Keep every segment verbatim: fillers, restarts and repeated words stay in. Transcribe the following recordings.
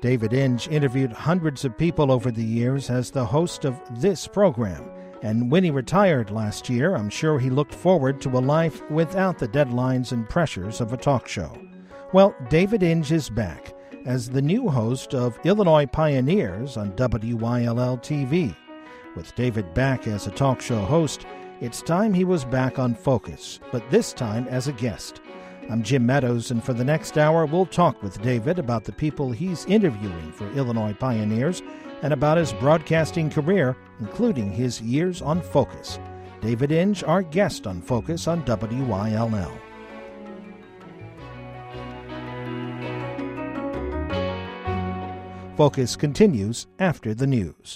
David Inge interviewed hundreds of people over the years as the host of this program. And when he retired last year, I'm sure he looked forward to a life without the deadlines and pressures of a talk show. Well, David Inge is back as the new host of Illinois Pioneers on W Y L L T V. With David back as a talk show host, it's time he was back on Focus, but this time as a guest. I'm Jim Meadows, and for the next hour, we'll talk with David about the people he's interviewing for Illinois Pioneers and about his broadcasting career, including his years on Focus. David Inge, our guest on Focus on W Y L L. Focus continues after the news.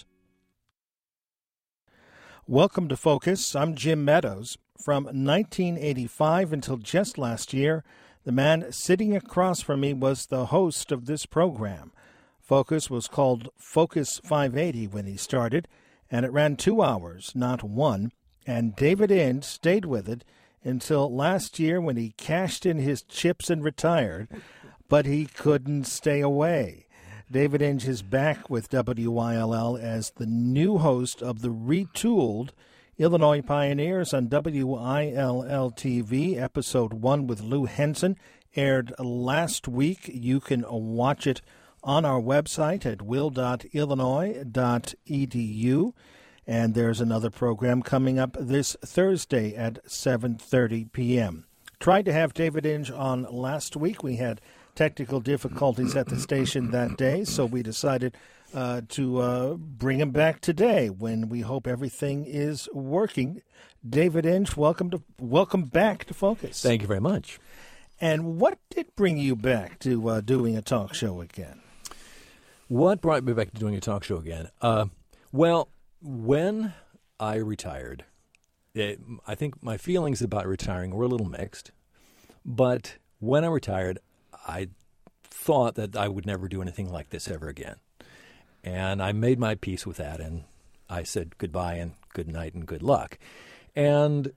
Welcome to Focus. I'm Jim Meadows. From nineteen eighty-five until just last year, the man sitting across from me was the host of this program. Focus was called Focus five eighty when he started, and it ran two hours, not one, and David Inge stayed with it until last year when he cashed in his chips and retired, but he couldn't stay away. David Inge is back with W Y L L as the new host of the retooled Illinois Pioneers on W I L L T V. Episode one with Lou Henson aired last week. You can watch it on our website at will dot illinois dot e d u. And there's another program coming up this Thursday at seven thirty p.m. Tried to have David Inge on last week. We had technical difficulties at the station that day, so we decided Uh, to uh, bring him back today when we hope everything is working. David Inge, welcome to welcome back to Focus. Thank you very much. And what did bring you back to uh, doing a talk show again? What brought me back to doing a talk show again? Uh, well, when I retired, it, I think my feelings about retiring were a little mixed. But when I retired, I thought that I would never do anything like this ever again. And I made my peace with that, and I said goodbye and good night and good luck. And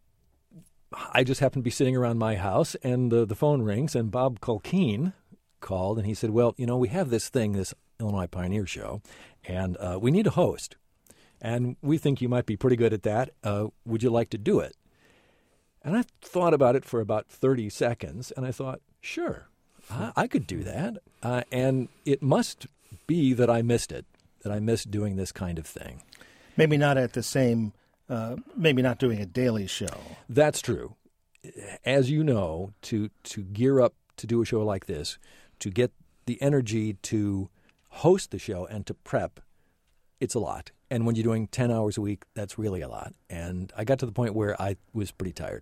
I just happened to be sitting around my house, and the, the phone rings, and Bob Culkeen called, and he said, well, you know, we have this thing, this Illinois Pioneer Show, and uh, we need a host. And we think you might be pretty good at that. Uh, would you like to do it? And I thought about it for about thirty seconds, and I thought, sure, I, I could do that. Uh, and it must be that I missed it, that I missed doing this kind of thing. Maybe not at the same, uh, maybe not doing a daily show. That's true. As you know, to to gear up to do a show like this, to get the energy to host the show and to prep, it's a lot. And when you're doing ten hours a week, that's really a lot. And I got to the point where I was pretty tired.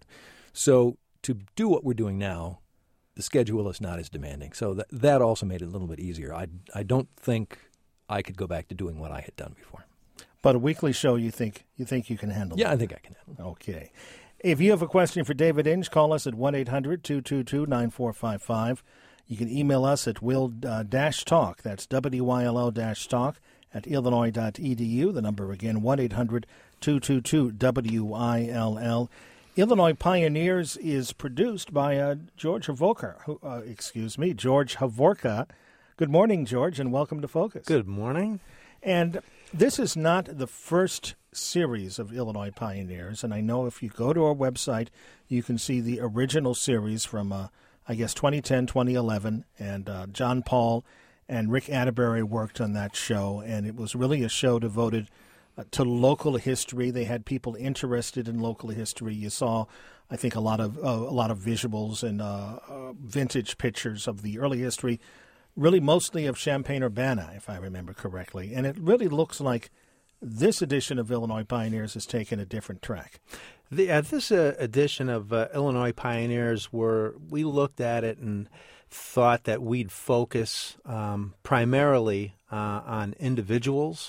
So to do what we're doing now, the schedule is not as demanding. So that that also made it a little bit easier. I, I don't think I could go back to doing what I had done before. But a weekly show, you think you think you can handle? Yeah, that? I think I can handle it. Okay. If you have a question for David Inge, call us at one eight hundred two two two nine four five five. You can email us at will-talk. That's W Y L O-talk at illinois dot e d u. The number again, one eight hundred two two two W I L L. Illinois Pioneers is produced by uh, George Havorka. Who, uh, excuse me, George Havorka. Good morning, George, and welcome to Focus. Good morning. And this is not the first series of Illinois Pioneers, and I know if you go to our website, you can see the original series from, uh, I guess, twenty ten, twenty eleven, and uh, John Paul and Rick Atterbury worked on that show, and it was really a show devoted Uh, to local history. They had people interested in local history. You saw, I think, a lot of uh, a lot of visuals and uh, uh, vintage pictures of the early history, really mostly of Champaign-Urbana, if I remember correctly. And it really looks like this edition of Illinois Pioneers has taken a different track. The, uh, this uh, edition of uh, Illinois Pioneers, were we looked at it and thought that we'd focus um, primarily uh, on individuals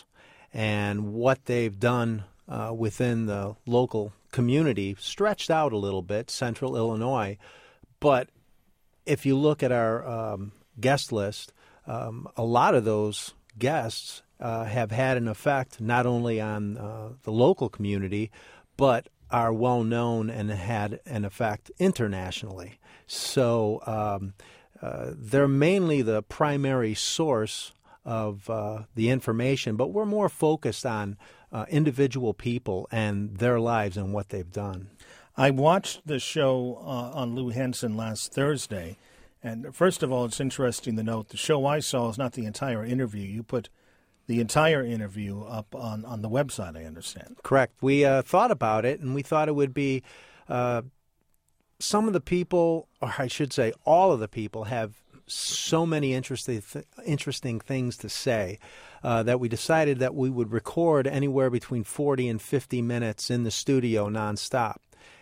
and what they've done uh, within the local community, stretched out a little bit, central Illinois. But if you look at our um, guest list, um, a lot of those guests uh, have had an effect not only on uh, the local community, but are well known and had an effect internationally. So um, uh, they're mainly the primary source of uh, the information, but we're more focused on uh, individual people and their lives and what they've done. I watched the show uh, on Lou Henson last Thursday, and first of all, it's interesting to note the show I saw is not the entire interview. You put the entire interview up on, on the website, I understand. Correct. We uh, thought about it, and we thought it would be uh, some of the people, or I should say all of the people, have so many interesting th- interesting things to say uh, that we decided that we would record anywhere between forty and fifty minutes in the studio nonstop.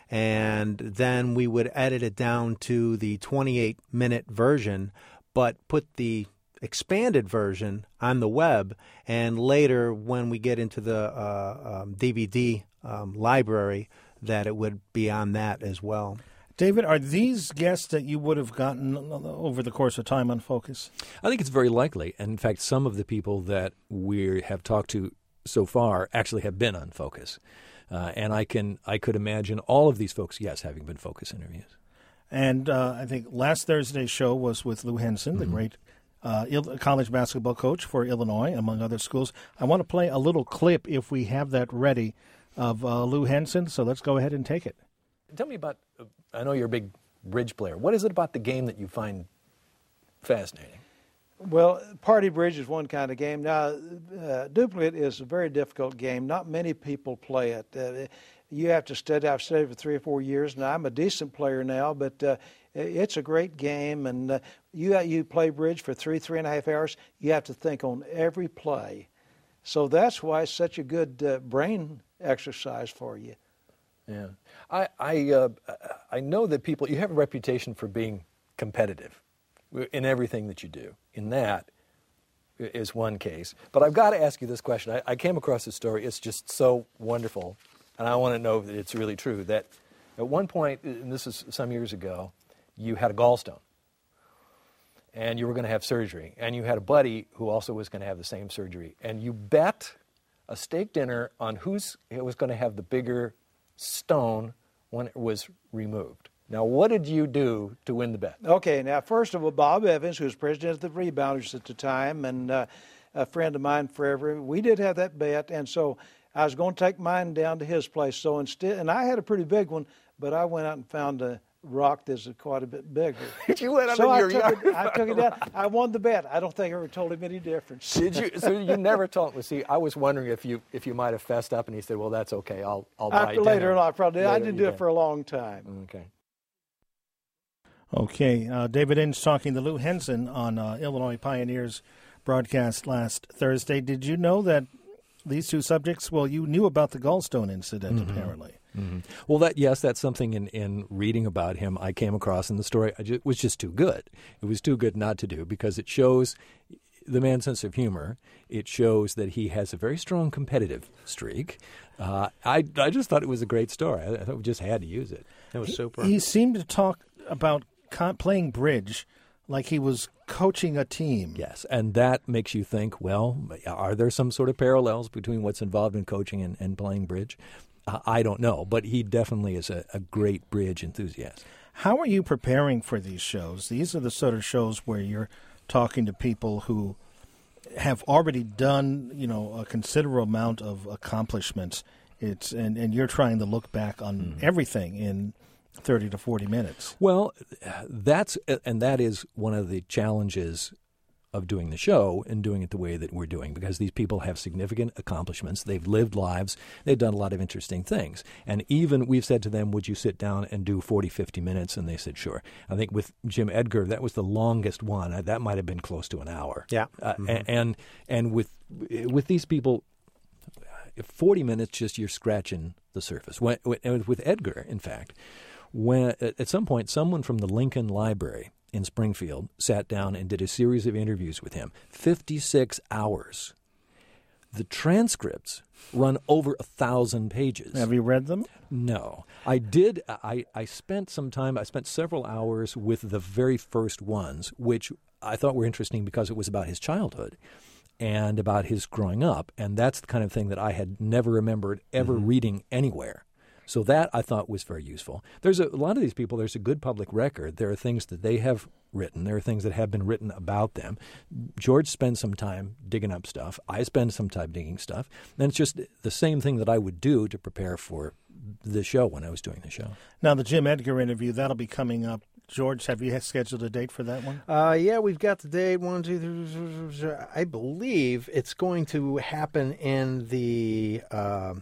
And then we would edit it down to the twenty-eight minute version, but put the expanded version on the web. And later, when we get into the uh, um, D V D um, library, that it would be on that as well. David, are these guests that you would have gotten over the course of time on Focus? I think it's very likely. And in fact, some of the people that we have talked to so far actually have been on Focus. Uh, and I can I could imagine all of these folks, yes, having been Focus interviews. And uh, I think last Thursday's show was with Lou Henson, mm-hmm. the great uh, Il- college basketball coach for Illinois, among other schools. I want to play a little clip, if we have that ready, of uh, Lou Henson. So let's go ahead and take it. Tell me about, uh, I know you're a big bridge player. What is it about the game that you find fascinating? Well, party bridge is one kind of game. Now, uh, duplicate is a very difficult game. Not many people play it. Uh, you have to study. I've studied for three or four years, and I'm a decent player now, but uh, it's a great game. And uh, you you play bridge for three, three and a half hours. You have to think on every play. So that's why it's such a good uh, brain exercise for you. Yeah. I, I, uh, I know that people, you have a reputation for being competitive in everything that you do. In that is one case. But I've got to ask you this question. I, I came across this story. It's just so wonderful, and I want to know that it's really true, that at one point, and this is some years ago, you had a gallstone, and you were going to have surgery, and you had a buddy who also was going to have the same surgery, and you bet a steak dinner on who's it was going to have the bigger stone when it was removed. Now, what did you do to win the bet? Okay, now, first of all, Bob Evans, who was president of the Rebounders at the time and uh, a friend of mine forever, we did have that bet, and so I was going to take mine down to his place. So instead, and I had a pretty big one, but I went out and found a rock that's quite a bit bigger. You went up so in I your took yard. It, I took it down. I won the bet. I don't think I ever told him any difference. Did you? So you never told him. See, I was wondering if you if you might have fessed up, and he said, "Well, that's okay. I'll I'll buy After later dinner." on, I probably did. I Later didn't you do did. it for a long time. Okay. Okay, uh, David Inge talking to Lou Henson on uh, Illinois Pioneers broadcast last Thursday. Did you know that these two subjects, well, you knew about the gallstone incident, mm-hmm. apparently. Mm-hmm. Well, that yes, that's something in, in reading about him I came across in the story. I just, was just too good. It was too good not to do because it shows the man's sense of humor. It shows that he has a very strong competitive streak. Uh, I I just thought it was a great story. I, I thought we just had to use it. It was super. He, he seemed to talk about con- playing bridge like he was coaching a team. Yes, and that makes you think, well, are there some sort of parallels between what's involved in coaching and, and playing bridge? Uh, I don't know, but he definitely is a, a great bridge enthusiast. How are you preparing for these shows? These are the sort of shows where you're talking to people who have already done, you know, a considerable amount of accomplishments. It's and, and you're trying to look back on mm. everything in thirty to forty minutes. Well, that's and that is one of the challenges of doing the show and doing it the way that we're doing, because these people have significant accomplishments. They've lived lives. They've done a lot of interesting things. And even we've said to them, would you sit down and do forty, fifty minutes? And they said, sure. I think with Jim Edgar, that was the longest one. That might have been close to an hour. Yeah. Uh, mm-hmm. And and with with these people, forty minutes, just you're scratching the surface. When, with Edgar, in fact, when at some point, someone from the Lincoln Library in Springfield sat down and did a series of interviews with him. fifty-six hours. The transcripts run over a thousand pages. Have you read them? No. I did. I, I spent some time, I spent several hours with the very first ones, which I thought were interesting because it was about his childhood and about his growing up. And that's the kind of thing that I had never remembered ever mm-hmm. reading anywhere. So that I thought was very useful. There's a, a lot of these people, there's a good public record. There are things that they have written. There are things that have been written about them. George spends some time digging up stuff. I spend some time digging stuff. And it's just the same thing that I would do to prepare for the show when I was doing the show. Now, the Jim Edgar interview, that'll be coming up. George, have you scheduled a date for that one? Uh, yeah, we've got the date. One, two, three, three, I believe it's going to happen in the uh,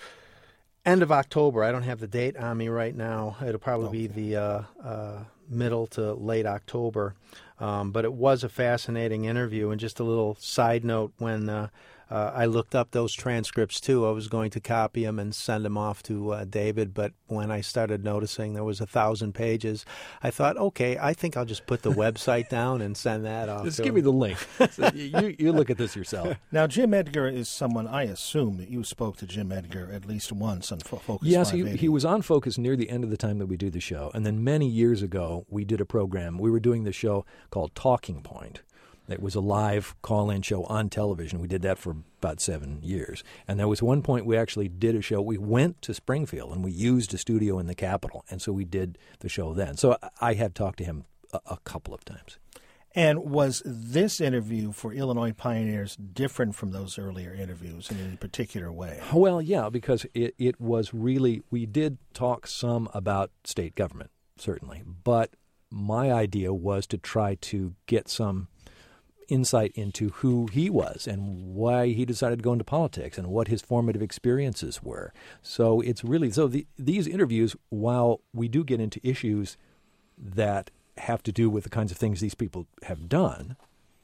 end of October. I don't have the date on me right now. It'll probably okay. be the uh, uh, middle to late October. Um, but it was a fascinating interview. And just a little side note, when uh, uh, I looked up those transcripts, too, I was going to copy them and send them off to uh, David. But when I started noticing there was a thousand pages, I thought, okay, I think I'll just put the website down and send that off. Just to give him. me the link. So you, you look at this yourself. Now, Jim Edgar is someone, I assume that you spoke to Jim Edgar at least once on Fo- Focus Yes, five he, eighty. he was on Focus near the end of the time that we do the show. And then many years ago, we did a program. We were doing the show called Talking Point. It was a live call-in show on television. We did that for about seven years. And there was one point we actually did a show. We went to Springfield, and we used a studio in the Capitol. And so we did the show then. So I have talked to him a, a couple of times. And was this interview for Illinois Pioneers different from those earlier interviews in any particular way? Well, yeah, because it, it was really, we did talk some about state government, certainly. But my idea was to try to get some insight into who he was and why he decided to go into politics and what his formative experiences were. So it's really, so the, these interviews, while we do get into issues that have to do with the kinds of things these people have done,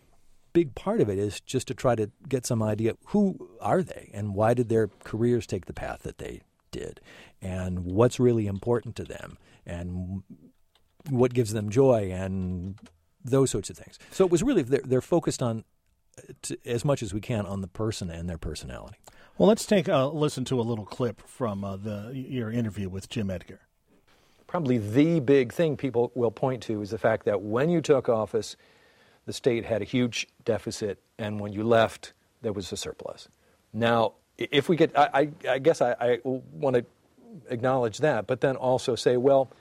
big part of it is just to try to get some idea, who are they and why did their careers take the path that they did and what's really important to them and what gives them joy and those sorts of things. So it was really, they're, they're focused on, to, as much as we can, on the person and their personality. Well, let's take a listen to a little clip from uh, the your interview with Jim Edgar. Probably the big thing people will point to is the fact that when you took office, the state had a huge deficit, and when you left, there was a surplus. Now, if we get, I, I, I guess I, I want to acknowledge that, but then also say, well,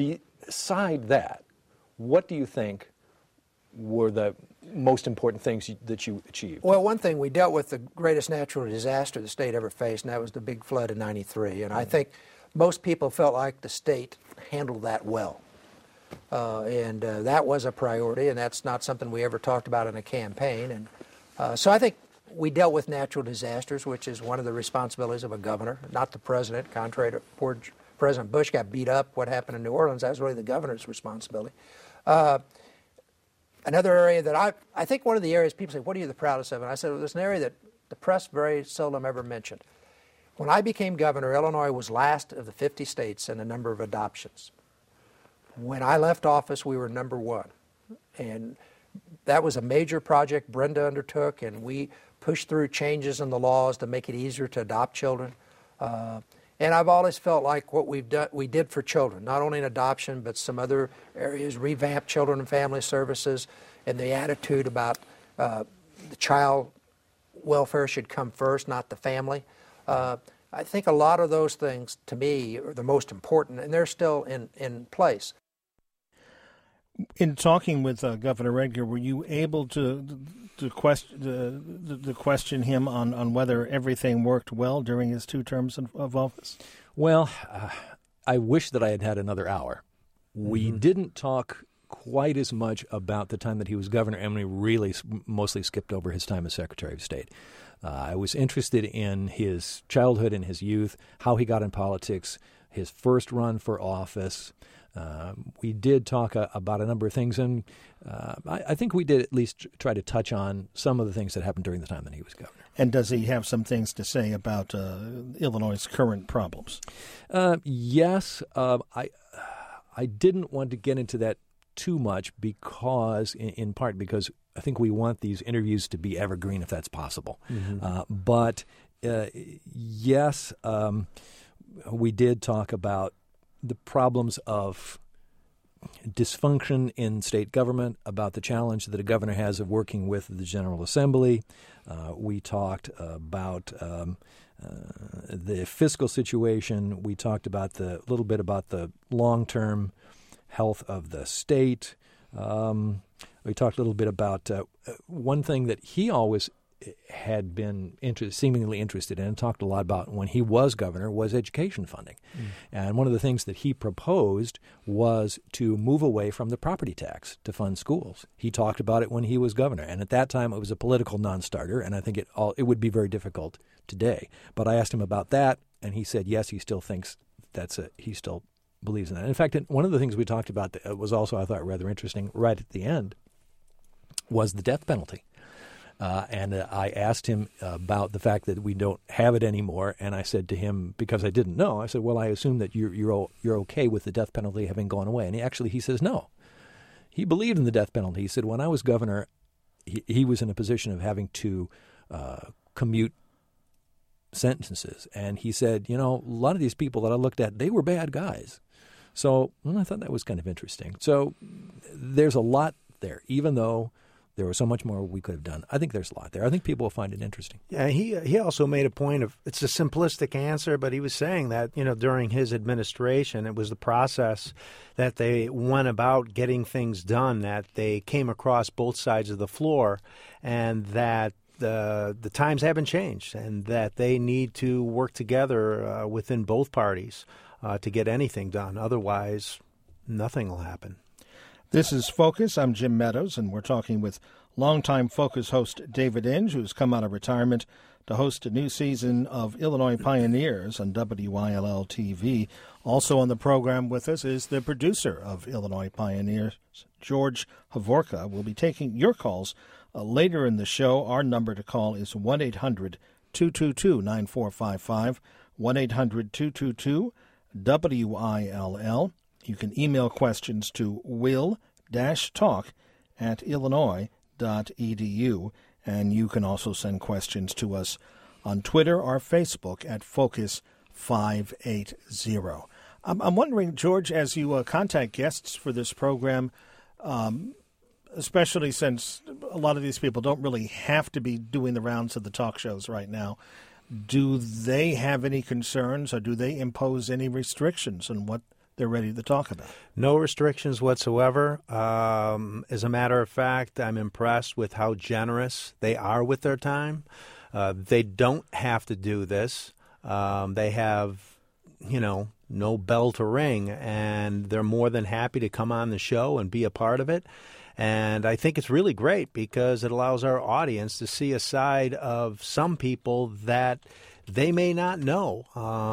beside that, what do you think were the most important things you, that you achieved? Well, one thing, we dealt with the greatest natural disaster the state ever faced, and that was the big flood in ninety-three. And I think most people felt like the state handled that well. Uh, and uh, that was a priority, and that's not something we ever talked about in a campaign. And uh, so I think we dealt with natural disasters, which is one of the responsibilities of a governor, not the president. Contrary to poor President Bush got beat up, what happened in New Orleans, that was really the governor's responsibility. Uh, Another area that I, I think one of the areas people say, what are you the proudest of? And I said, well, there's an area that the press very seldom ever mentioned. When I became governor, Illinois was last of the fifty states in the number of adoptions. When I left office, we were number one. And that was a major project Brenda undertook, and we pushed through changes in the laws to make it easier to adopt children. Uh, And I've always felt like what we've done, we did for children, not only in adoption, but some other areas, revamp children and family services, and the attitude about uh, the child welfare should come first, not the family. Uh, I think a lot of those things, to me, are the most important, and they're still in, in place. In talking with uh, Governor Edgar, were you able to to question to, to question him on, on whether everything worked well during his two terms of, of office? Well, uh, I wish that I had had another hour. We mm-hmm. didn't talk quite as much about the time that he was governor, and we really mostly skipped over his time as Secretary of State. Uh, I was interested in his childhood and his youth, how he got in politics, his first run for office. Uh, we did talk uh, about a number of things, and uh, I, I think we did at least try to touch on some of the things that happened during the time that he was governor. And does he have some things to say about uh, Illinois' current problems? Uh, yes. Uh, I I didn't want to get into that too much because, in, in part because I think we want these interviews to be evergreen if that's possible. Mm-hmm. Uh, but uh, yes, um, we did talk about the problems of dysfunction in state government, about the challenge that a governor has of working with the General Assembly. Uh, we talked about um, uh, the fiscal situation. We talked about the a little bit about the long-term health of the state. Um, we talked a little bit about uh, one thing that he always had been inter- seemingly interested in and talked a lot about when he was governor was education funding. Mm. And one of the things that he proposed was to move away from the property tax to fund schools. He talked about it when he was governor. And at that time, it was a political non-starter, and I think it all it would be very difficult today. But I asked him about that, and he said, yes, he still thinks that's a, he still believes in that. In fact, one of the things we talked about that was also, I thought, rather interesting right at the end was the death penalty. Uh, and uh, I asked him about the fact that we don't have it anymore, and I said to him, because I didn't know, I said, well, I assume that you're you're you're okay with the death penalty having gone away. And he actually, he says, no. He believed in the death penalty. He said, when I was governor, he, he was in a position of having to uh, commute sentences. And he said, you know, a lot of these people that I looked at, they were bad guys. So well, I thought that was kind of interesting. So there's a lot there, even though there was so much more we could have done. I think there's a lot there. I think people will find it interesting. Yeah, he he also made a point of, it's a simplistic answer, but he was saying that, you know, during his administration, it was the process that they went about getting things done, that they came across both sides of the floor, and that the the times haven't changed, and that they need to work together uh, within both parties uh, to get anything done. Otherwise, nothing will happen. This is Focus. I'm Jim Meadows, and we're talking with longtime Focus host David Inge, who's come out of retirement to host a new season of Illinois Pioneers on W I L L T V. Also on the program with us is the producer of Illinois Pioneers, George Havorka. We'll be taking your calls uh, later in the show. Our number to call is one eight hundred two two two nine four five five, one eight hundred two two two W I L L. You can email questions to will-talk at illinois dot e d u, and you can also send questions to us on Twitter or Facebook at Focus five eighty. I'm, I'm wondering, George, as you uh, contact guests for this program, um, especially since a lot of these people don't really have to be doing the rounds of the talk shows right now, do they have any concerns or do they impose any restrictions on what they're ready to talk about? No restrictions whatsoever. Um, as a matter of fact, I'm impressed with how generous they are with their time. Uh, they don't have to do this. Um, they have, you know, no bell to ring, and they're more than happy to come on the show and be a part of it. And I think it's really great because it allows our audience to see a side of some people that they may not know.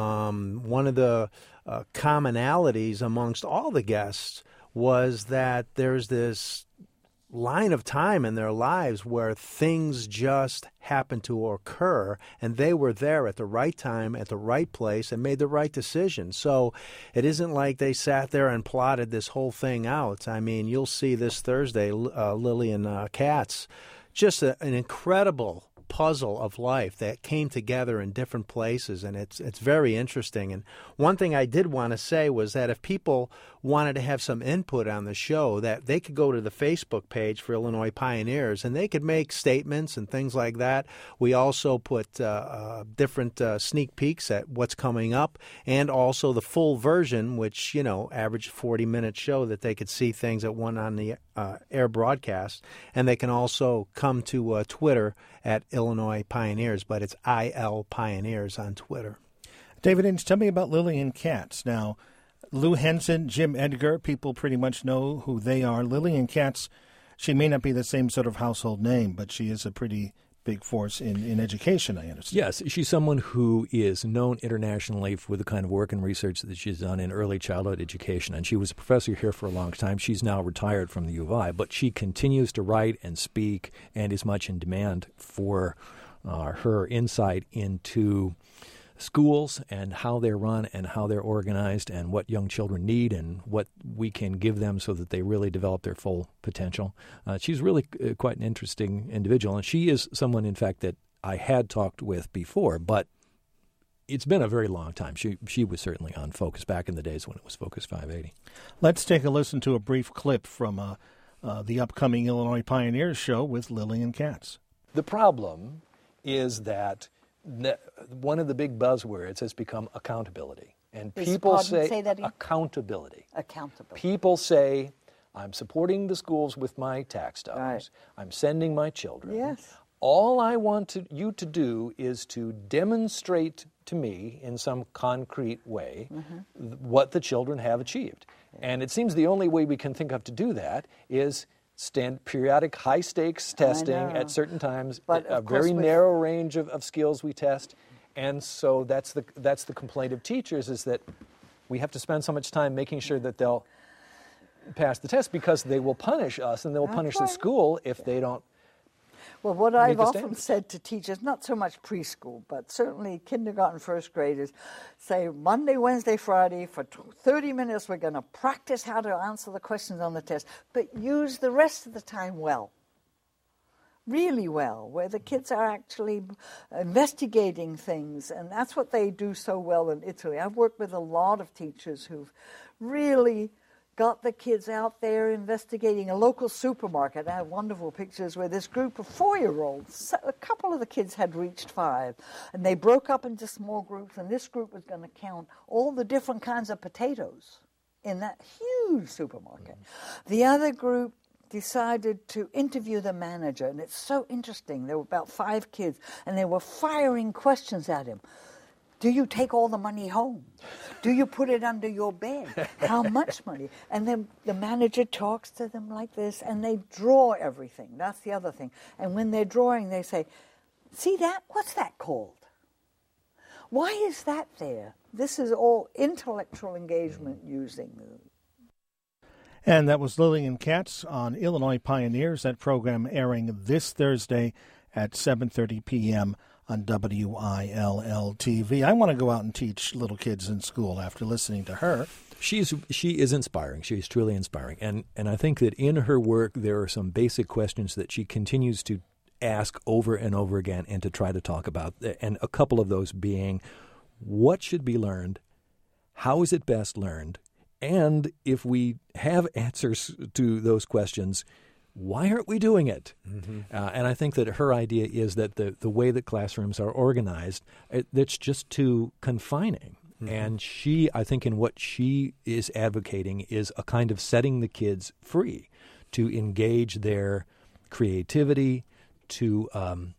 Um, one of the uh, commonalities amongst all the guests was that there's this line of time in their lives where things just happen to occur, and they were there at the right time, at the right place, and made the right decision. So it isn't like they sat there and plotted this whole thing out. I mean, you'll see this Thursday, uh, Lillian uh, Katz, just a, an incredible puzzle of life that came together in different places, and it's it's very interesting. And one thing I did want to say was that if people wanted to have some input on the show, that they could go to the Facebook page for Illinois Pioneers, and they could make statements and things like that. We also put uh, uh, different uh, sneak peeks at what's coming up, and also the full version, which, you know, average forty-minute show that they could see things at one on the uh, air broadcast. And they can also come to uh, Twitter at Illinois Pioneers, but it's I L Pioneers on Twitter. David Inge, tell me about Lillian Katz. Now, Lou Henson, Jim Edgar, people pretty much know who they are. Lillian Katz, she may not be the same sort of household name, but she is a pretty big force in, in education, I understand. Yes, she's someone who is known internationally for the kind of work and research that she's done in early childhood education. And she was a professor here for a long time. She's now retired from the U of I, but she continues to write and speak and is much in demand for uh, her insight into schools and how they're run and how they're organized and what young children need and what we can give them so that they really develop their full potential. Uh, she's really uh, quite an interesting individual, and she is someone, in fact, that I had talked with before, but it's been a very long time. She she was certainly on Focus back in the days when it was Focus five eighty. Let's take a listen to a brief clip from uh, uh, the upcoming Illinois Pioneers show with Lillian Katz. The problem is that ne- one of the big buzzwords has become accountability. And Is- people pardon, say, say that again? accountability. Accountability. People say, I'm supporting the schools with my tax dollars. Right. I'm sending my children. Yes. All I want to, you to do is to demonstrate to me in some concrete way Mm-hmm. th- what the children have achieved. And it seems the only way we can think of to do that is stand periodic high-stakes testing know. at certain times, But, a of course, very with- narrow range of, of skills we test. And so that's the, that's the complaint of teachers, is that we have to spend so much time making sure that they'll pass the test, because they will punish us and they will That's punish the right. school if they don't. Well, what I've the often standards. said to teachers, not so much preschool, but certainly kindergarten, first graders, say Monday, Wednesday, Friday, for t- thirty minutes we're going to practice how to answer the questions on the test, but use the rest of the time well. Really well, where the kids are actually investigating things, and that's what they do so well in Italy. I've worked with a lot of teachers who've really got the kids out there investigating a local supermarket. I have wonderful pictures where this group of four-year-olds, a couple of the kids had reached five, and they broke up into small groups, and this group was going to count all the different kinds of potatoes in that huge supermarket. Mm-hmm. The other group decided to interview the manager, and it's so interesting. There were about five kids, and they were firing questions at him. Do you take all the money home? Do you put it under your bed? How much money? And then the manager talks to them like this, and they draw everything. That's the other thing. And when they're drawing, they say, see that? What's that called? Why is that there? This is all intellectual engagement using the... And that was Lillian Katz on Illinois Pioneers, that program airing this Thursday at seven thirty p.m. on W I L L T V. I want to go out and teach little kids in school after listening to her. She's she is inspiring. She is truly inspiring, and and I think that in her work there are some basic questions that she continues to ask over and over again, and to try to talk about. And a couple of those being, what should be learned, how is it best learned, and if we have answers to those questions, why aren't we doing it? Mm-hmm. Uh, and I think that her idea is that the, the way that classrooms are organized, it, it's just too confining. Mm-hmm. And she, I think in what she is advocating is a kind of setting the kids free to engage their creativity, to um,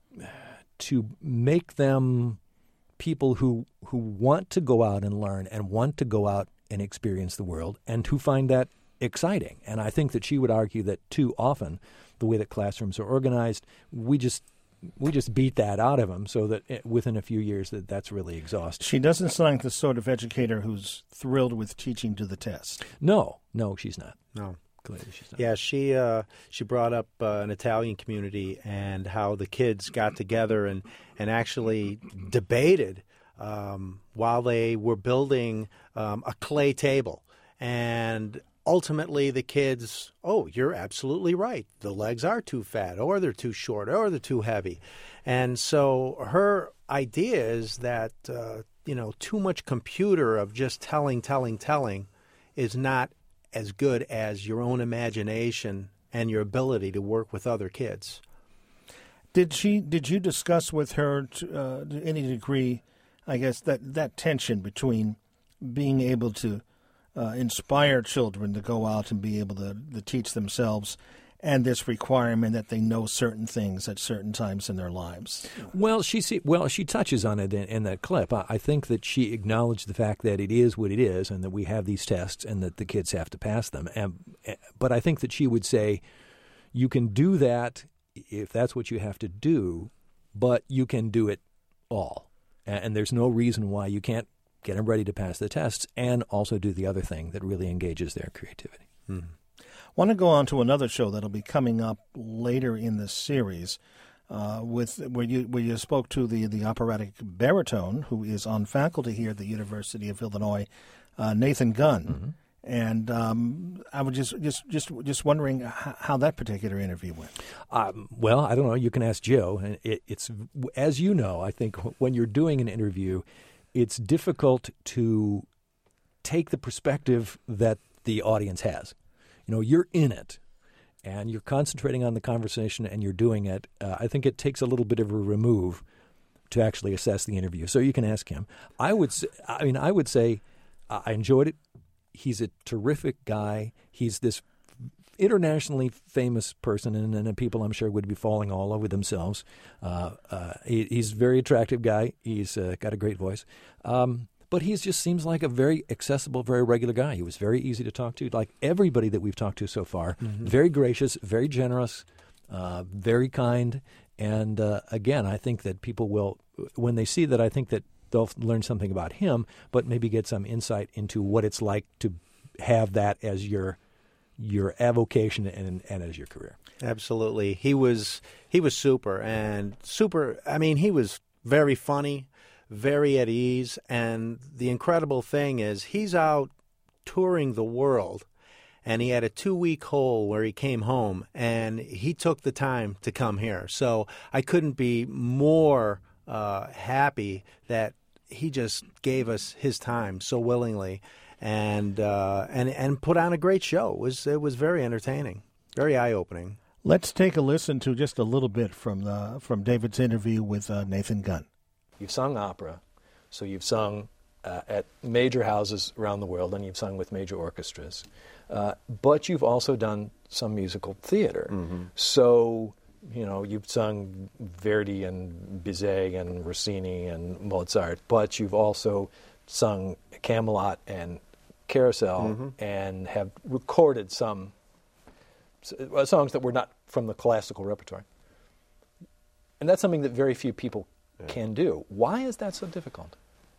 to make them people who who want to go out and learn and want to go out and experience the world, and who find that exciting. And I think that she would argue that too often, the way that classrooms are organized, we just we just beat that out of them, so that it, within a few years that that's really exhausting. She doesn't sound like the sort of educator who's thrilled with teaching to the test. No, no, she's not. No. Clearly she's not. Yeah, she uh, she brought up uh, an Italian community and how the kids got together and, and actually debated um, while they were building um, a clay table. And ultimately the kids, oh, you're absolutely right. The legs are too fat, or they're too short, or they're too heavy. And so her idea is that, uh, you know, too much computer of just telling, telling, telling is not as good as your own imagination and your ability to work with other kids. Did she? Did you discuss with her to, uh, to any degree, I guess, that, that tension between being able to uh, inspire children to go out and be able to, to teach themselves, and this requirement that they know certain things at certain times in their lives? Well, she see, well she touches on it in, in that clip. I, I think that she acknowledged the fact that it is what it is, and that we have these tests, and that the kids have to pass them. And, but I think that she would say, you can do that if that's what you have to do, but you can do it all. And, and there's no reason why you can't get them ready to pass the tests and also do the other thing that really engages their creativity. Hmm. I want to go on to another show that'll be coming up later in the series, uh, with where you where you spoke to the, the operatic baritone who is on faculty here at the University of Illinois, uh, Nathan Gunn, mm-hmm. and um, I was just just just just wondering how, how that particular interview went. Um, well, I don't know. You can ask Joe. And it, it's as you know, I think when you're doing an interview, it's difficult to take the perspective that the audience has. You know, you're in it, and you're concentrating on the conversation, and you're doing it. Uh, I think it takes a little bit of a remove to actually assess the interview. So you can ask him. I would, say, I mean, I would say I enjoyed it. He's a terrific guy. He's this internationally famous person, and, and people I'm sure would be falling all over themselves. Uh, uh, he, he's a very attractive guy. He's uh, got a great voice. Um, but he just seems like a very accessible, very regular guy. He was very easy to talk to, like everybody that we've talked to so far. Mm-hmm. Very gracious, very generous, uh, very kind. And uh, again, I think that people will, when they see that, I think that they'll learn something about him, but maybe get some insight into what it's like to have that as your your avocation and, and as your career. Absolutely. He was he was super and super. I mean, he was very funny, very at ease, and the incredible thing is he's out touring the world, and he had a two-week hole where he came home, and he took the time to come here. So I couldn't be more uh, happy that he just gave us his time so willingly, and uh, and and put on a great show. It was it was very entertaining, very eye-opening. Let's take a listen to just a little bit from the from David's interview with uh, Nathan Gunn. You've sung opera, so you've sung uh, at major houses around the world, and you've sung with major orchestras. Uh, but you've also done some musical theater. Mm-hmm. So, you know, you've sung Verdi and Bizet and Rossini and Mozart, but you've also sung Camelot and Carousel, mm-hmm. and have recorded some uh, songs that were not from the classical repertoire. And that's something that very few people yeah. can do. Why is that so difficult?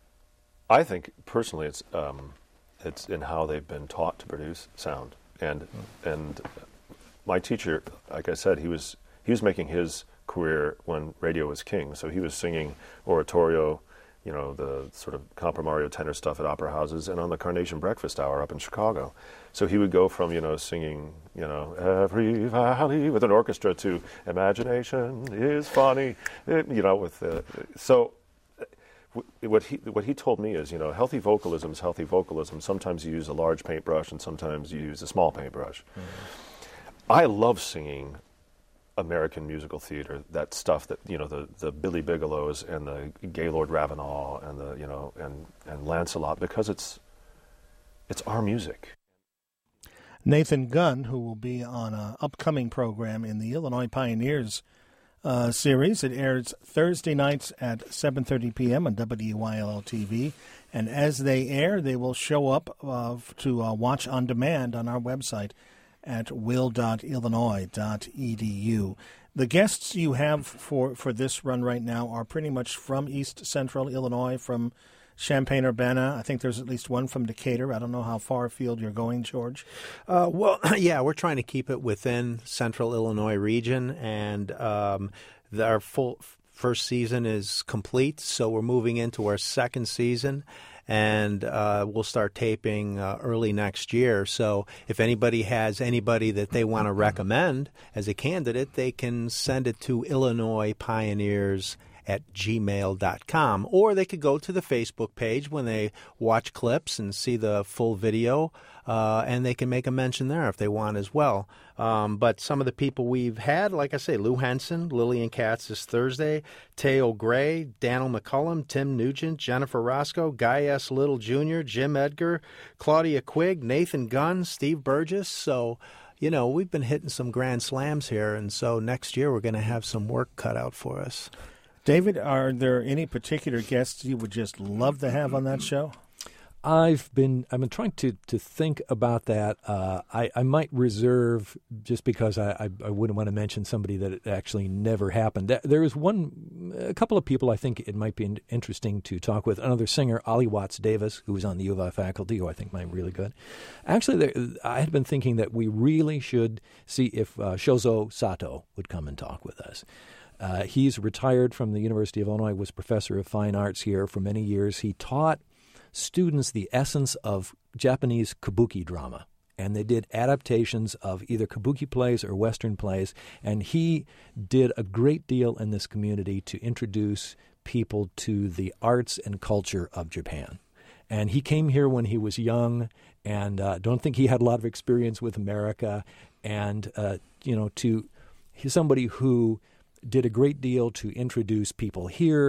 I think, personally, it's um, it's in how they've been taught to produce sound. And mm. and my teacher, like I said, he was he was making his career when radio was king. So he was singing oratorio, you know, the sort of comprimario tenor stuff at opera houses, and on the Carnation Breakfast Hour up in Chicago. So he would go from, you know, singing, you know, every valley with an orchestra to imagination is funny, it, you know, with the, so what he what he told me is, you know, healthy vocalism is healthy vocalism. Sometimes you use a large paintbrush and sometimes you use a small paintbrush. Mm-hmm. I love singing American musical theater, that stuff that, you know, the, the Billy Bigelows and the Gaylord Ravenel and the, you know, and, and Lancelot, because it's it's our music. Nathan Gunn, who will be on an upcoming program in the Illinois Pioneers uh, series. It airs Thursday nights at seven thirty p.m. on W Y L L T V. And as they air, they will show up uh, to uh, watch on demand on our website at will dot illinois dot e d u. The guests you have for, for this run right now are pretty much from East Central Illinois, from Champaign-Urbana. I think there's at least one from Decatur. I don't know how far afield you're going, George. Uh, well, yeah, we're trying to keep it within Central Illinois region, and um, the, our full first season is complete, so we're moving into our second season. And uh, we'll start taping uh, early next year. So if anybody has anybody that they want to recommend as a candidate, they can send it to Illinois Pioneers at gmail dot com. Or they could go to the Facebook page when they watch clips and see the full video, uh, and they can make a mention there if they want as well. Um, but some of the people we've had, like I say, Lou Henson, Lillian Katz this Thursday, Teo Gray, Daniel McCullum, Tim Nugent, Jennifer Roscoe, Guy S. Little Junior, Jim Edgar, Claudia Quigg, Nathan Gunn, Steve Burgess. So, you know, we've been hitting some grand slams here, and so next year we're going to have some work cut out for us. David, are there any particular guests you would just love to have on that show? I've been I've been trying to, to think about that. Uh, I, I might reserve, just because I, I, I wouldn't want to mention somebody that it actually never happened. There is one, a couple of people I think it might be interesting to talk with. Another singer, Ollie Watts Davis, who was on the U of I faculty, who I think might be really good. Actually, there, I had been thinking that we really should see if uh, Shozo Sato would come and talk with us. Uh, he's retired from the University of Illinois, was professor of fine arts here for many years. He taught students the essence of Japanese kabuki drama, and they did adaptations of either kabuki plays or Western plays, and he did a great deal in this community to introduce people to the arts and culture of Japan. And he came here when he was young, and uh, don't think he had a lot of experience with America, and, uh, you know, to he's somebody who did a great deal to introduce people here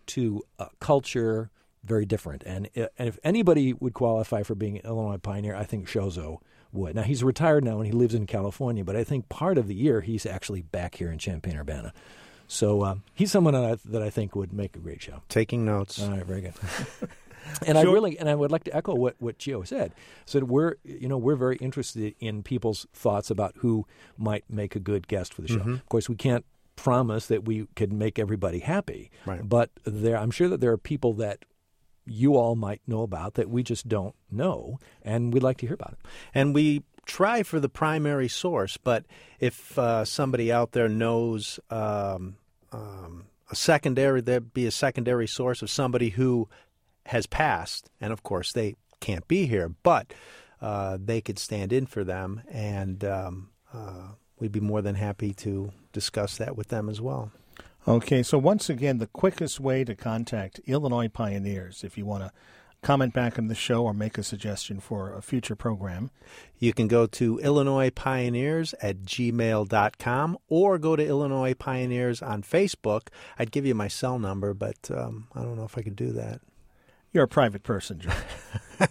to uh, culture, very different. And, uh, and if anybody would qualify for being an Illinois pioneer, I think Shozo would. Now, he's retired now and he lives in California, but I think part of the year he's actually back here in Champaign-Urbana. So um, he's someone that I, that I think would make a great show. Taking notes. All right, very good. And sure. I really, and I would like to echo what, what Gio said. So we're, you know, we're very interested in people's thoughts about who might make a good guest for the show. Mm-hmm. Of course, we can't promise that we can make everybody happy, right. but there, I'm sure that there are people that you all might know about that we just don't know, and we'd like to hear about it. And we try for the primary source, but if uh, somebody out there knows um, um, a secondary, there'd be a secondary source of somebody who has passed, and of course they can't be here, but uh, they could stand in for them, and um, uh, we'd be more than happy to discuss that with them as well. Okay, so once again, the quickest way to contact Illinois Pioneers, if you want to comment back on the show or make a suggestion for a future program. You can go to Illinois Pioneers at gmail dot com or go to Illinois Pioneers on Facebook. I'd give you my cell number, but um, I don't know if I could do that. You're a private person, George.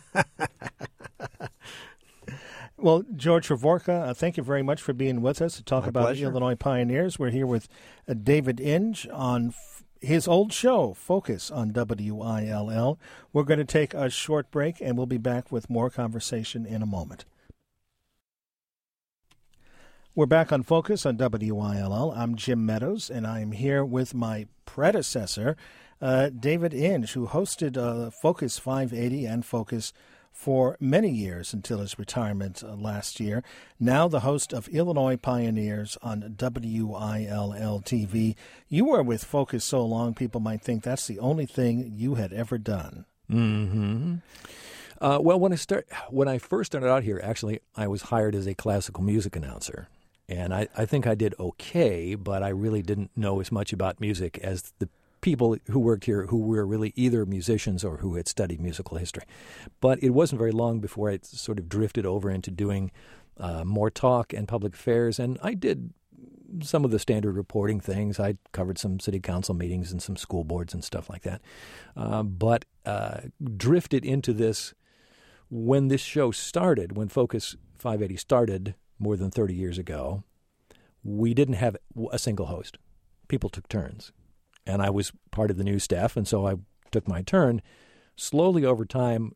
Well, George Travorka, uh, thank you very much for being with us to talk My about pleasure. Illinois Pioneers. We're here with uh, David Inge on f- his old show, Focus, on W I L L. We're going to take a short break, and we'll be back with more conversation in a moment. We're back on Focus on W I L L. I'm Jim Meadows, and I'm here with my predecessor, uh, David Inge, who hosted uh, Focus five eighty and Focus for many years until his retirement uh, last year. Now the host of Illinois Pioneers on W I L L T V. You were with Focus so long, people might think that's the only thing you had ever done. Mm-hmm. Uh, well, when I start, when I first started out here, actually, I was hired as a classical music announcer. And I, I think I did okay, but I really didn't know as much about music as the people who worked here who were really either musicians or who had studied musical history. But it wasn't very long before I sort of drifted over into doing uh, more talk and public affairs, and I did some of the standard reporting things. I covered some city council meetings and some school boards and stuff like that, uh, but uh, drifted into this when this show started, when Focus five eighty started more than thirty years ago. We didn't have a single host. People took turns. And I was part of the news staff, and so I took my turn. Slowly over time,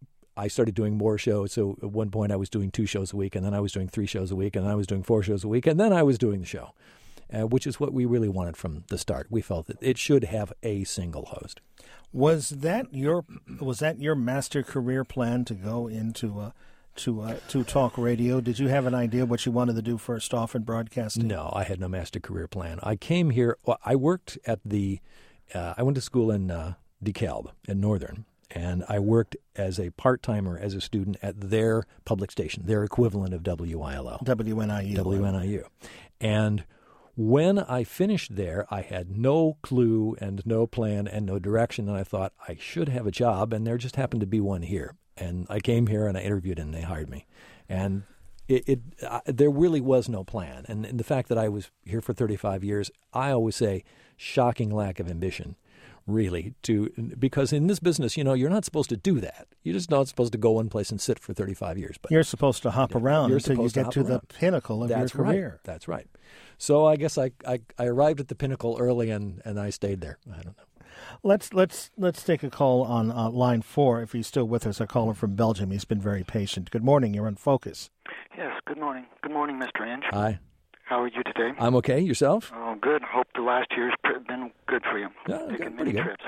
I started doing more shows. So at one point I was doing two shows a week, and then I was doing three shows a week, and then I was doing four shows a week, and then I was doing the show, uh, which is what we really wanted from the start. We felt that it should have a single host. Was that your was that your master career plan to go into uh, to uh, to talk radio? Did you have an idea what you wanted to do first off in broadcasting? No, I had no master career plan. I came here. Well, I worked at the. Uh, I went to school in uh, DeKalb in Northern, and I worked as a part timer as a student at their public station, their equivalent of W I L L, W N I U, W N I U, and when I finished there, I had no clue and no plan and no direction, and I thought I should have a job, and there just happened to be one here. And I came here and I interviewed and they hired me. And it, it uh, there really was no plan. And, and the fact that I was here for thirty-five years, I always say shocking lack of ambition, really, to because in this business, you know, you're not supposed to do that. You're just not supposed to go one place and sit for thirty-five years. But you're supposed to hop you know, around you're until you get to, to the pinnacle of That's your career. Right. That's right. So I guess I, I, I arrived at the pinnacle early and, and I stayed there. I don't know. Let's let's let's take a call on uh, line four. If he's still with us, a caller from Belgium. He's been very patient. Good morning. You're on Focus. Yes. Good morning. Good morning, Mister Inge. Hi. How are you today? I'm okay. Yourself? Oh, good. Hope the last year's been good for you. Yeah, Taking good, many pretty good. trips.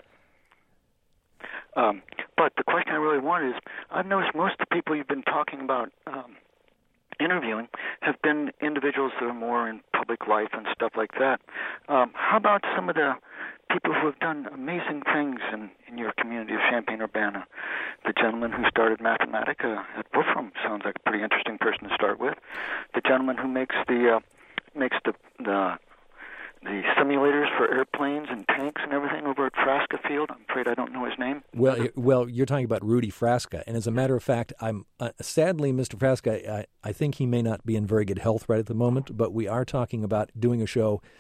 Um, but the question I really wanted is, I've noticed most of the people you've been talking about um, interviewing have been individuals that are more in public life and stuff like that. Um, how about some of the people who have done amazing things in, in your community of Champaign-Urbana? The gentleman who started Mathematica at Wolfram sounds like a pretty interesting person to start with. The gentleman who makes the uh, makes the the the simulators for airplanes and tanks and everything over at Frasca Field. I'm afraid I don't know his name. Well, well, you're talking about Rudy Frasca, and as a matter of fact, I'm uh, sadly, Mister Frasca, I, I think he may not be in very good health right at the moment, but we are talking about doing a show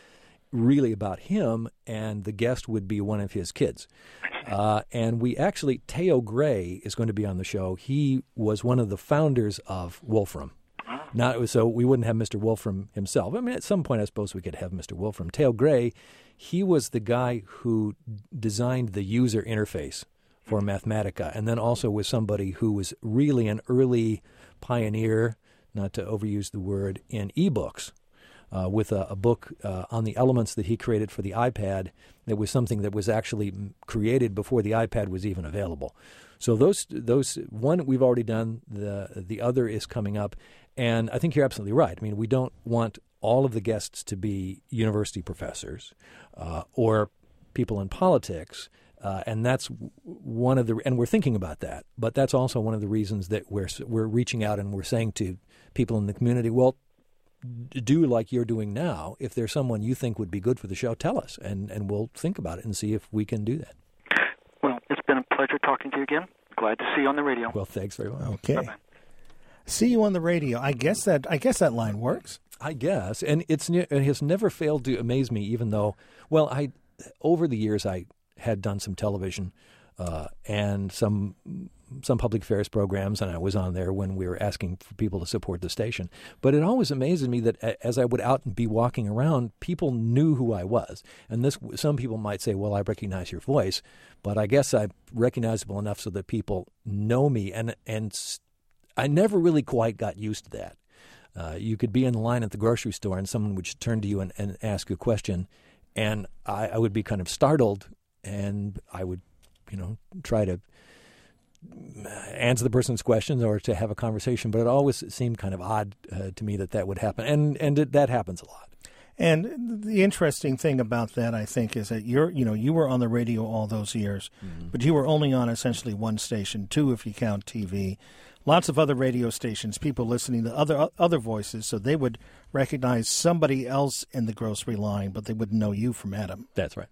really about him, and the guest would be one of his kids. Uh, and we actually, Theo Gray is going to be on the show. He was one of the founders of Wolfram. Not, so we wouldn't have Mister Wolfram himself. I mean, at some point, I suppose we could have Mister Wolfram. Theo Gray, he was the guy who designed the user interface for Mathematica, and then also was somebody who was really an early pioneer, not to overuse the word, in e-books. Uh, with a, a book uh, on the elements that he created for the iPad that was something that was actually created before the iPad was even available. So those those one we've already done, the the other is coming up, and I think you're absolutely right. I mean, we don't want all of the guests to be university professors uh, or people in politics, uh, and that's one of the and we're thinking about that. But that's also one of the reasons that we're we're reaching out and we're saying to people in the community, well, do like you're doing now. If there's someone you think would be good for the show, tell us, and, and we'll think about it and see if we can do that. Well, it's been a pleasure talking to you again. Glad to see you on the radio. Well, thanks very much. Okay. Bye-bye. See you on the radio. I guess that I guess that line works. I guess, and it's it has never failed to amaze me. Even though, well, I over the years I had done some television uh, and some. some public affairs programs, and I was on there when we were asking for people to support the station. But it always amazes me that as I would out and be walking around, people knew who I was. And this, some people might say, well, I recognize your voice, but I guess I'm recognizable enough so that people know me. And, and I never really quite got used to that. Uh, you could be in line at the grocery store and someone would just turn to you and, and ask you a question, and I, I would be kind of startled, and I would, you know, try to answer the person's questions or to have a conversation, but it always seemed kind of odd uh, to me that that would happen, and and it, that happens a lot. And the interesting thing about that, I think, is that you're you know you were on the radio all those years, mm-hmm. but you were only on essentially one station, two if you count T V. Lots of other radio stations, people listening to other other voices, so they would recognize somebody else in the grocery line, but they wouldn't know you from Adam. That's right.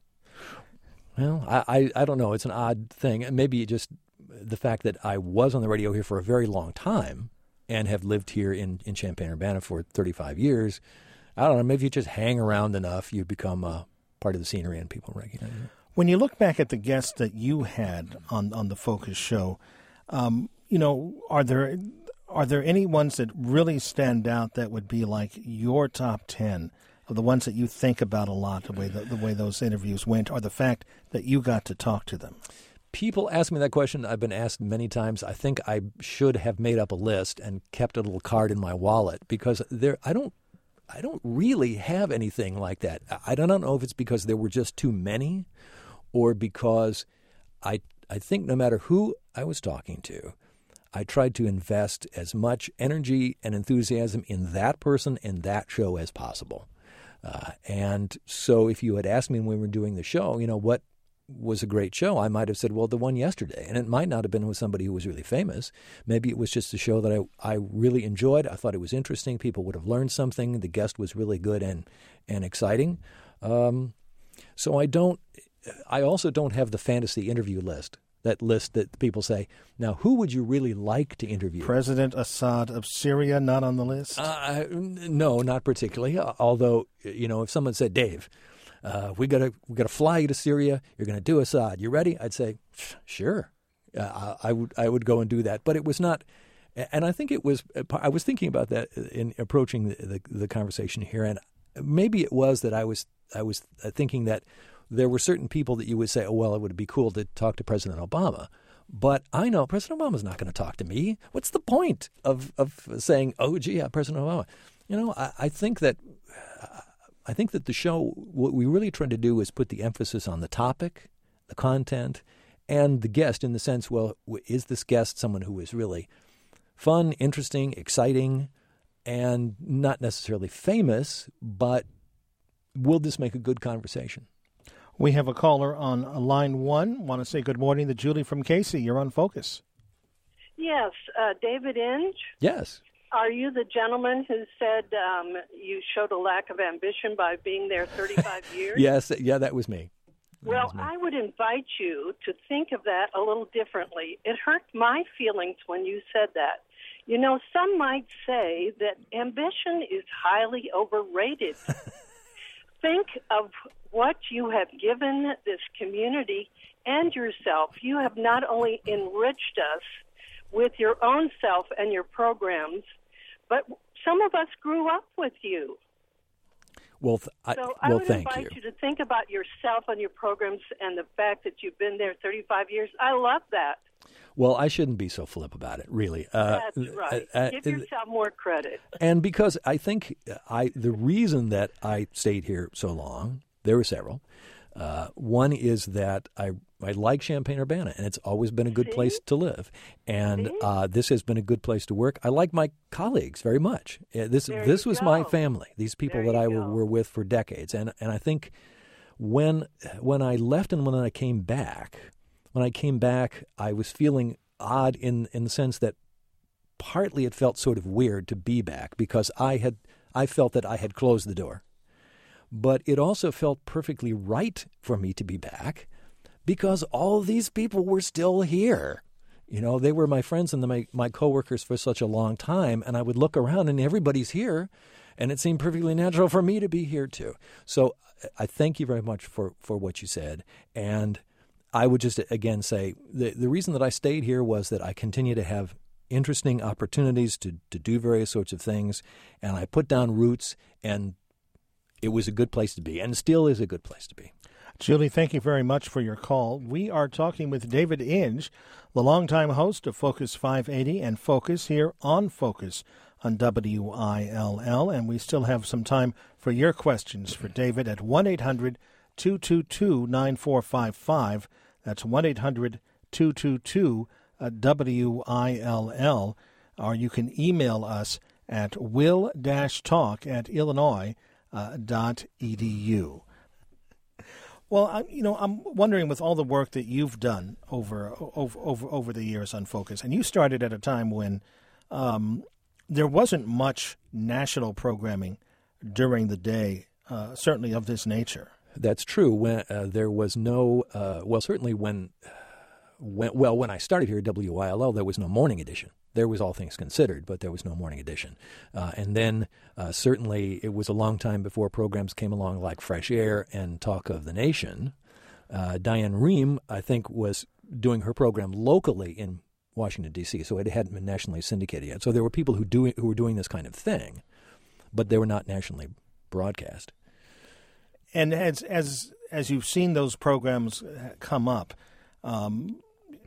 Well, I I, I don't know. It's an odd thing, and maybe it just. The fact that I was on the radio here for a very long time and have lived here in, in Champaign-Urbana for thirty-five years, I don't know, maybe you just hang around enough, you become uh, part of the scenery and people recognize it. When you look back at the guests that you had on, on the Focus show, um, you know, are there are there any ones that really stand out that would be like your top ten of the ones that you think about a lot, the way the, the way those interviews went, or the fact that you got to talk to them? People ask me that question. I've been asked many times. I think I should have made up a list and kept a little card in my wallet because there. I don't. I don't really have anything like that. I don't know if it's because there were just too many, or because I. I think no matter who I was talking to, I tried to invest as much energy and enthusiasm in that person and that show as possible. Uh, and so, if you had asked me when we were doing the show, you know what. was a great show, I might have said, well, the one yesterday. And it might not have been with somebody who was really famous. Maybe it was just a show that I, I really enjoyed. I thought it was interesting. People would have learned something. The guest was really good and, and exciting. Um, so I don't, I also don't have the fantasy interview list, that list that people say, now, who would you really like to interview? President Assad of Syria, not on the list? Uh, no, not particularly. Although, you know, if someone said, Dave, Uh, we gotta we gotta fly you to Syria. You're gonna do Assad. You ready? I'd say, sure. Uh, I, I would I would go and do that. But it was not, and I think it was. I was thinking about that in approaching the, the, the conversation here, and maybe it was that I was I was thinking that there were certain people that you would say, oh well, it would be cool to talk to President Obama. But I know President Obama's not going to talk to me. What's the point of of saying, oh gee, yeah, President Obama? You know, I, I think that. Uh, I think that the show, what we really tried to do is put the emphasis on the topic, the content, and the guest in the sense, well, is this guest someone who is really fun, interesting, exciting, and not necessarily famous, but will this make a good conversation? We have a caller on line one. Want to say good morning to Julie from Casey. You're on Focus. Yes. Uh, David Inge? Yes. Are you the gentleman who said um, you showed a lack of ambition by being there thirty-five years? Yes, yeah, that was me. That well, was me. I would invite you to think of that a little differently. It hurt my feelings when you said that. You know, some might say that ambition is highly overrated. think of what you have given this community and yourself. You have not only enriched us with your own self and your programs, but some of us grew up with you. Well, th- I, so I well, would thank invite you. you to think about yourself and your programs and the fact that you've been there thirty-five years. I love that. Well, I shouldn't be so flip about it, really. Uh, That's right. uh, uh, Give yourself more credit. And because I think I the reason that I stayed here so long, there were several. Uh, one is that I I like Champaign-Urbana, and it's always been a good See? place to live. And uh, this has been a good place to work. I like my colleagues very much. Uh, this There this you was go. my family. These people There that I you were, go. were with for decades. And and I think when when I left and when I came back, when I came back, I was feeling odd in in the sense that partly it felt sort of weird to be back because I had I felt that I had closed the door. But it also felt perfectly right for me to be back because all these people were still here. You know, they were my friends and the, my, my coworkers for such a long time, and I would look around and everybody's here, and it seemed perfectly natural for me to be here too. So I thank you very much for, for what you said, and I would just again say the, the reason that I stayed here was that I continue to have interesting opportunities to, to do various sorts of things, and I put down roots, and it was a good place to be, and still is a good place to be. Julie, thank you very much for your call. We are talking with David Inge, the longtime host of Focus five eighty and Focus here on Focus on W I L L, and we still have some time for your questions for David at one eight hundred two two two nine four five five. That's one eight hundred two two two W I L L, or you can email us at will-talk at illinois dot e d u. Well, I, you know, I'm wondering with all the work that you've done over over over, over the years on Focus, and you started at a time when um, there wasn't much national programming during the day, uh, certainly of this nature. That's true. When uh, there was no, uh, well, certainly when, when, well, when I started here at W I L L, there was no morning edition. There was All Things Considered, but there was no morning edition. Uh, and then uh, certainly it was a long time before programs came along like Fresh Air and Talk of the Nation. Uh, Diane Rehm, I think, was doing her program locally in Washington, D C, so it hadn't been nationally syndicated yet. So there were people who, do, who were doing this kind of thing, but they were not nationally broadcast. And as as as you've seen those programs come up, um,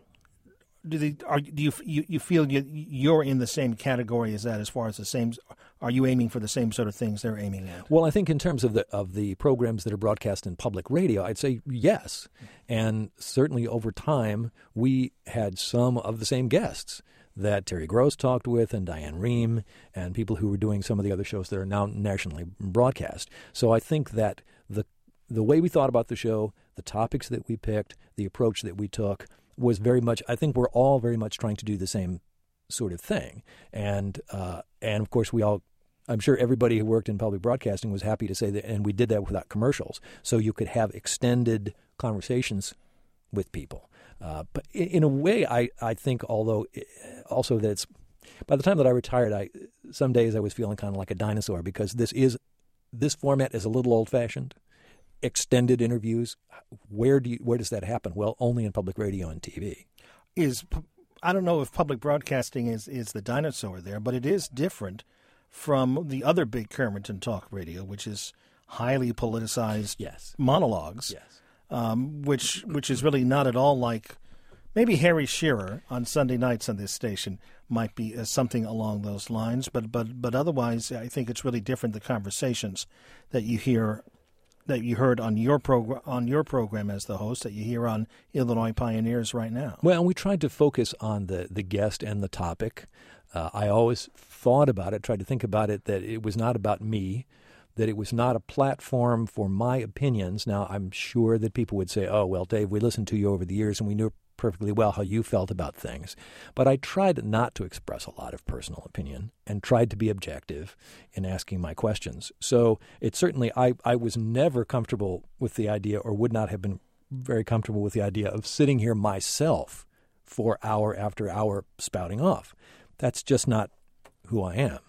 do they are do you you, you feel you, you're in the same category as that as far as the same? Are you aiming for the same sort of things they're aiming at? Well, I think in terms of the of the programs that are broadcast in public radio, I'd say yes, and certainly over time we had some of the same guests that Terry Gross talked with and Diane Rehm and people who were doing some of the other shows that are now nationally broadcast. So I think that the the way we thought about the show, the topics that we picked, the approach that we took was very much, I think we're all very much trying to do the same sort of thing. And, uh, and of course, we all, I'm sure everybody who worked in public broadcasting was happy to say that, and we did that without commercials. So you could have extended conversations with people. Uh, but in, in a way, I, I think, although also that it's, by the time that I retired, I some days I was feeling kind of like a dinosaur because this is, this format is a little old-fashioned. Extended interviews, where do you, where does that happen? Well, only in public radio and T V. Is I don't know if public broadcasting is, is the dinosaur there, but it is different from the other big Kermit Talk Radio, which is highly politicized yes. monologues, yes. um, which which is really not at all like maybe Harry Shearer on Sunday nights on this station might be uh, something along those lines, but but but otherwise, I think it's really different. The conversations that you hear. That you heard on your program on your program as the host that you hear on Illinois Pioneers right now. Well, we tried to focus on the, the guest and the topic. Uh, I always thought about it, tried to think about it, that it was not about me, that it was not a platform for my opinions. Now, I'm sure that people would say, oh, well, Dave, we listened to you over the years and we knew perfectly well how you felt about things. But I tried not to express a lot of personal opinion and tried to be objective in asking my questions. So it certainly, I, I was never comfortable with the idea or would not have been very comfortable with the idea of sitting here myself for hour after hour spouting off. That's just not who I am.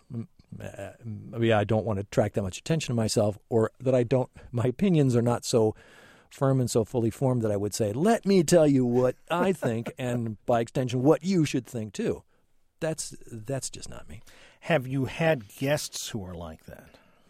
Uh, maybe I don't want to attract that much attention to myself, or that I don't, my opinions are not so firm and so fully formed that I would say, let me tell you what I think, and by extension, what you should think too. That's that's just not me. Have you had guests who are like that?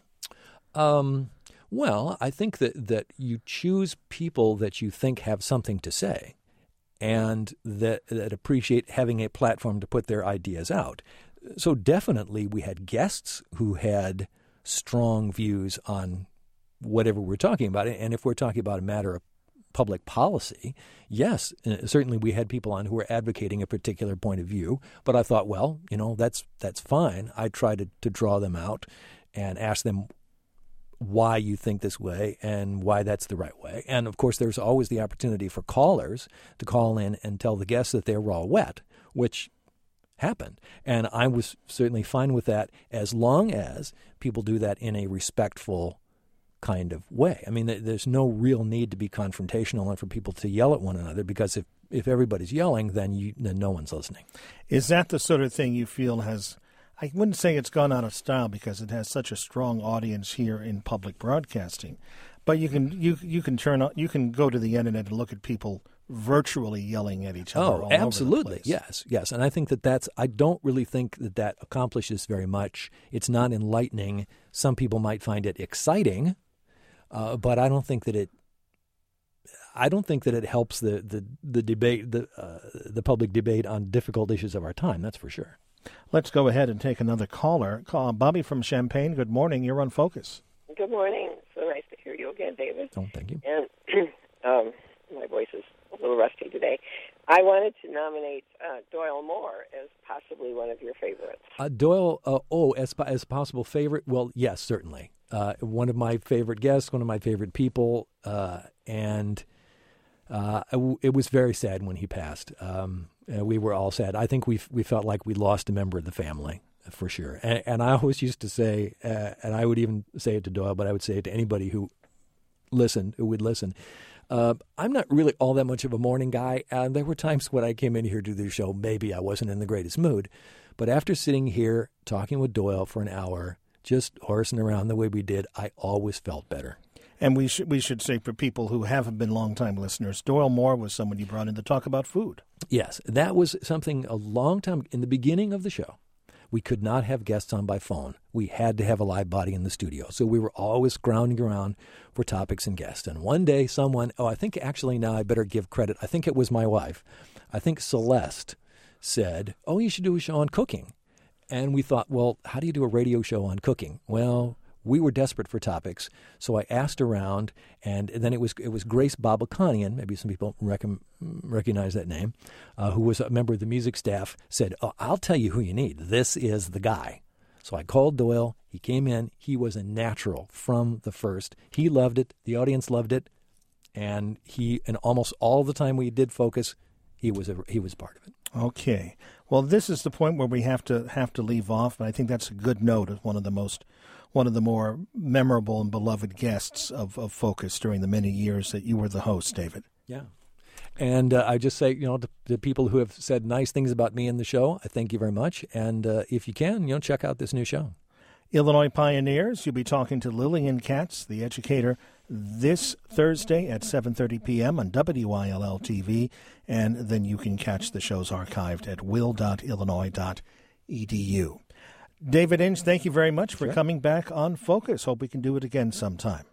Um, well, I think that, that you choose people that you think have something to say and that, that appreciate having a platform to put their ideas out. So definitely we had guests who had strong views on whatever we're talking about. And if we're talking about a matter of public policy, yes, certainly we had people on who were advocating a particular point of view. But I thought, well, you know, that's that's fine. I tried to, to draw them out and ask them why you think this way and why that's the right way. And, of course, there's always the opportunity for callers to call in and tell the guests that they're raw wet, which happened. And I was certainly fine with that as long as people do that in a respectful kind of way. I mean, there's no real need to be confrontational and for people to yell at one another, because if, if everybody's yelling, then you then no one's listening. Is that the sort of thing you feel has, I wouldn't say it's gone out of style because it has such a strong audience here in public broadcasting, but you can you you can turn on, you can go to the internet and look at people virtually yelling at each other. Oh, all absolutely. Over the place. Yes, yes. And I think that that's, I don't really think that that accomplishes very much. It's not enlightening. Some people might find it exciting, uh, but I don't think that it, I don't think that it helps the, the, the debate, the, uh, the public debate on difficult issues of our time. That's for sure. Let's go ahead and take another caller. Call Bobby from Champaign. Good morning. You're on Focus. Good morning. So nice to hear you again, David. Oh, thank you. And um, my voice is a little rusty today. I wanted to nominate uh, Doyle Moore as possibly one of your favorites. Uh, Doyle, uh, oh, as as a possible favorite? Well, yes, certainly. Uh, one of my favorite guests, one of my favorite people, uh, and uh, it was very sad when he passed. Um, we were all sad. I think we we felt like we lost a member of the family, for sure. And, and I always used to say, uh, and I would even say it to Doyle, but I would say it to anybody who listened, who would listen. Uh, I'm not really all that much of a morning guy. Uh, there were times when I came in here to do the show, maybe I wasn't in the greatest mood. But after sitting here talking with Doyle for an hour, just horsing around the way we did, I always felt better. And we should we should say, for people who haven't been longtime listeners, Doyle Moore was someone you brought in to talk about food. Yes, that was something a long time in the beginning of the show. We could not have guests on by phone. We had to have a live body in the studio. So we were always scrounging around for topics and guests. And one day someone, oh, I think actually now I better give credit. I think it was my wife. I think Celeste said, oh, you should do a show on cooking. And we thought, well, how do you do a radio show on cooking? Well, we were desperate for topics, so I asked around, and then it was it was Grace Babakanian, maybe some people rec- recognize that name, uh, who was a member of the music staff, said, oh, I'll tell you who you need. This is the guy. So I called Doyle. He came in. He was a natural from the first. He loved it. The audience loved it. And he, and almost all the time we did Focus, he was a, he was part of it. Okay. Well, this is the point where we have to have to leave off, and I think that's a good note of one of the most one of the more memorable and beloved guests of, of Focus during the many years that you were the host, David. Yeah. And uh, I just say, you know, to the people who have said nice things about me in the show, I thank you very much. And uh, if you can, you know, check out this new show. Illinois Pioneers, you'll be talking to Lillian Katz, the educator, this Thursday at seven thirty p.m. on W I L L T V. And then you can catch the shows archived at will dot illinois dot e d u. David Inge, thank you very much for sure. coming back on Focus. Hope we can do it again sometime.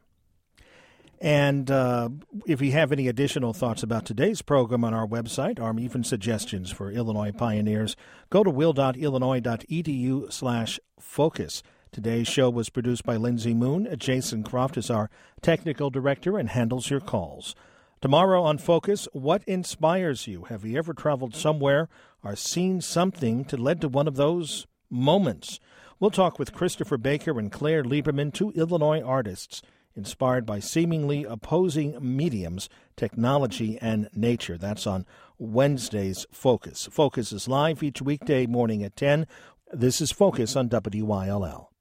And uh, if you have any additional thoughts about today's program on our website, or even suggestions for Illinois Pioneers, go to will dot illinois dot e d u slash focus. Today's show was produced by Lindsay Moon. Jason Croft is our technical director and handles your calls. Tomorrow on Focus, what inspires you? Have you ever traveled somewhere or seen something that led to one of those moments? We'll talk with Christopher Baker and Claire Lieberman, two Illinois artists inspired by seemingly opposing mediums, technology and nature. That's on Wednesday's Focus. Focus is live each weekday morning at ten. This is Focus on W I L L.